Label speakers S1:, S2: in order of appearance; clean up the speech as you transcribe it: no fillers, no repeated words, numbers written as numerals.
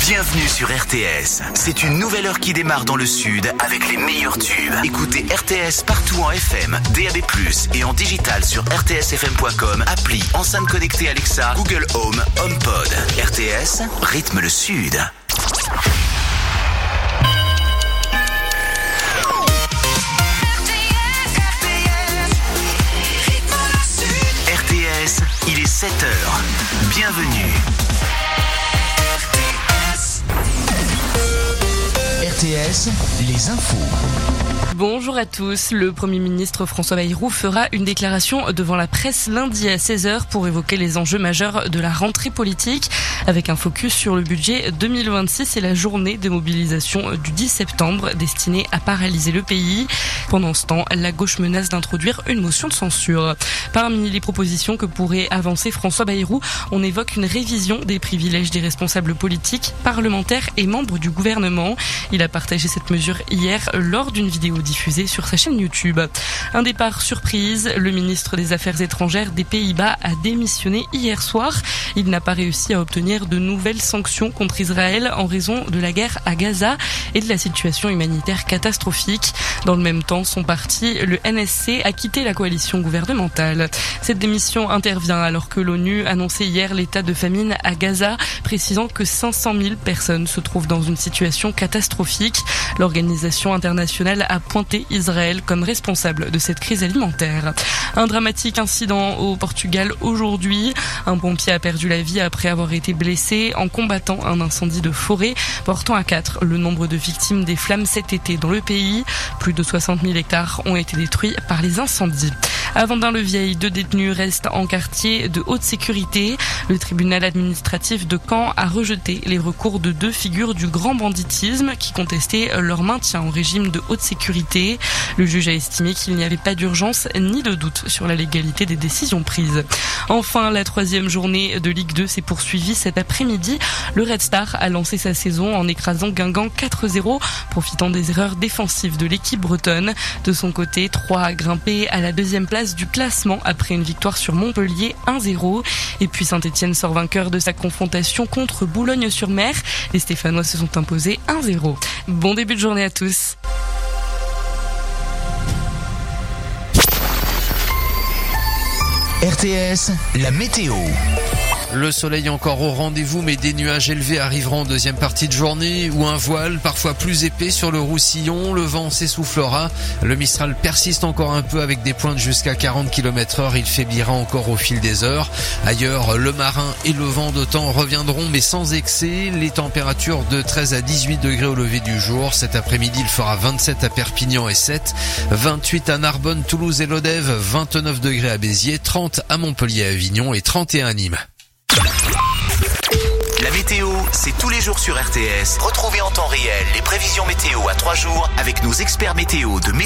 S1: Bienvenue sur RTS. C'est une nouvelle heure qui démarre dans le sud avec les meilleurs tubes. Écoutez RTS partout en FM, DAB+, et en digital sur rtsfm.com, appli, enceinte connectée Alexa, Google Home, HomePod. RTS, rythme le sud. RTS, il est 7h. Bienvenue. RTS, les infos.
S2: Bonjour à tous. Le Premier ministre François Bayrou fera une déclaration devant la presse lundi à 16h pour évoquer les enjeux majeurs de la rentrée politique avec un focus sur le budget 2026 et la journée de mobilisation du 10 septembre destinée à paralyser le pays. Pendant ce temps, la gauche menace d'introduire une motion de censure. Parmi les propositions que pourrait avancer François Bayrou, on évoque une révision des privilèges des responsables politiques, parlementaires et membres du gouvernement. Il a partagé cette mesure hier lors d'une vidéo diffusée sur sa chaîne YouTube. Un départ surprise, le ministre des Affaires étrangères des Pays-Bas a démissionné hier soir. Il n'a pas réussi à obtenir de nouvelles sanctions contre Israël en raison de la guerre à Gaza et de la situation humanitaire catastrophique. Dans le même temps, son parti, le NSC, a quitté la coalition gouvernementale. Cette démission intervient alors que l'ONU annonçait hier l'état de famine à Gaza, précisant que 500 000 personnes se trouvent dans une situation catastrophique. L'organisation internationale a pointé Israël comme responsable de cette crise alimentaire. Un dramatique incident au Portugal aujourd'hui. Un pompier a perdu la vie après avoir été blessé en combattant un incendie de forêt, portant à 4 le nombre de victimes des flammes cet été dans le pays. Plus de 60 000 hectares ont été détruits par les incendies. À Vendin-le-Vieil, 2 détenus restent en quartier de haute sécurité. Le tribunal administratif de Caen a rejeté les recours de 2 figures du grand banditisme qui contestaient leur maintien en régime de haute sécurité. Le juge a estimé qu'il n'y avait pas d'urgence ni de doute sur la légalité des décisions prises. Enfin, la 3e journée de Ligue 2 s'est poursuivie cet après-midi. Le Red Star a lancé sa saison en écrasant Guingamp 4-0, profitant des erreurs défensives de l'équipe bretonne. De son côté, 3 a grimpé à la 2e place du classement après une victoire sur Montpellier 1-0. Et puis Saint-Etienne sort vainqueur de sa confrontation contre Boulogne-sur-Mer. Les Stéphanois se sont imposés 1-0. Bon début de journée à tous.
S1: RTS, la météo.
S3: Le soleil encore au rendez-vous, mais des nuages élevés arriveront en deuxième partie de journée, ou un voile parfois plus épais sur le Roussillon. Le vent s'essoufflera. Le Mistral persiste encore un peu avec des pointes jusqu'à 40 km/h. Il faiblira encore au fil des heures. Ailleurs, le marin et le vent de temps reviendront, mais sans excès. Les températures de 13 à 18 degrés au lever du jour. Cet après-midi, il fera 27 à Perpignan et 7, 28 à Narbonne, Toulouse et Lodève, 29 degrés à Béziers, 30 à Montpellier et Avignon et 31 à Nîmes.
S1: La météo, c'est tous les jours sur RTS. Retrouvez en temps réel les prévisions météo à 3 jours avec nos experts météo de